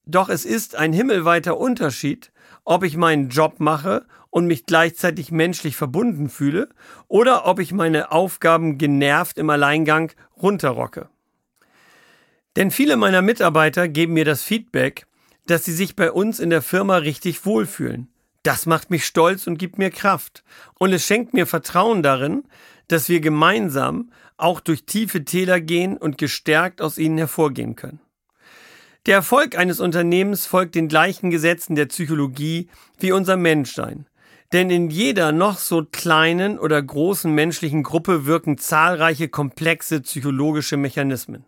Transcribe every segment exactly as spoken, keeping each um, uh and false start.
Doch es ist ein himmelweiter Unterschied, ob ich meinen Job mache und mich gleichzeitig menschlich verbunden fühle oder ob ich meine Aufgaben genervt im Alleingang runterrocke. Denn viele meiner Mitarbeiter geben mir das Feedback, dass sie sich bei uns in der Firma richtig wohlfühlen. Das macht mich stolz und gibt mir Kraft. Und es schenkt mir Vertrauen darin, dass wir gemeinsam auch durch tiefe Täler gehen und gestärkt aus ihnen hervorgehen können. Der Erfolg eines Unternehmens folgt den gleichen Gesetzen der Psychologie wie unser Menschsein. Denn in jeder noch so kleinen oder großen menschlichen Gruppe wirken zahlreiche komplexe psychologische Mechanismen.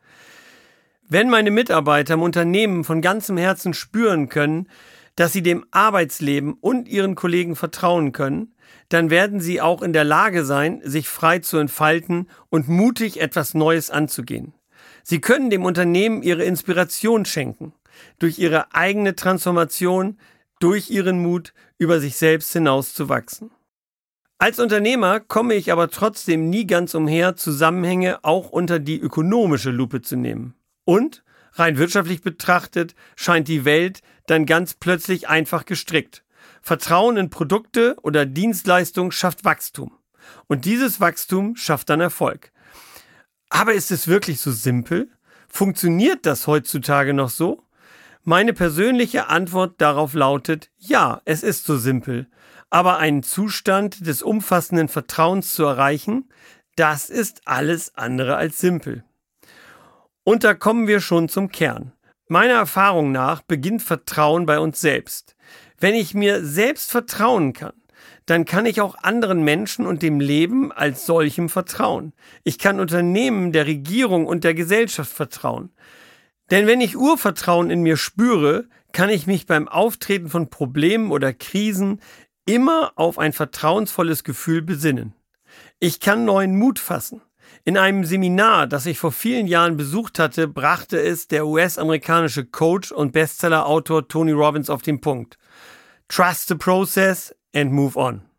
Wenn meine Mitarbeiter im Unternehmen von ganzem Herzen spüren können, dass sie dem Arbeitsleben und ihren Kollegen vertrauen können, dann werden sie auch in der Lage sein, sich frei zu entfalten und mutig etwas Neues anzugehen. Sie können dem Unternehmen ihre Inspiration schenken, durch ihre eigene Transformation, durch ihren Mut, über sich selbst hinaus zu wachsen. Als Unternehmer komme ich aber trotzdem nie ganz umher, Zusammenhänge auch unter die ökonomische Lupe zu nehmen. Und, rein wirtschaftlich betrachtet, scheint die Welt dann ganz plötzlich einfach gestrickt. Vertrauen in Produkte oder Dienstleistungen schafft Wachstum. Und dieses Wachstum schafft dann Erfolg. Aber ist es wirklich so simpel? Funktioniert das heutzutage noch so? Meine persönliche Antwort darauf lautet, ja, es ist so simpel. Aber einen Zustand des umfassenden Vertrauens zu erreichen, das ist alles andere als simpel. Und da kommen wir schon zum Kern. Meiner Erfahrung nach beginnt Vertrauen bei uns selbst. Wenn ich mir selbst vertrauen kann, dann kann ich auch anderen Menschen und dem Leben als solchem vertrauen. Ich kann Unternehmen, der Regierung und der Gesellschaft vertrauen. Denn wenn ich Urvertrauen in mir spüre, kann ich mich beim Auftreten von Problemen oder Krisen immer auf ein vertrauensvolles Gefühl besinnen. Ich kann neuen Mut fassen. In einem Seminar, das ich vor vielen Jahren besucht hatte, brachte es der U S-amerikanische Coach und Bestseller-Autor Tony Robbins auf den Punkt. Trust the process and move on.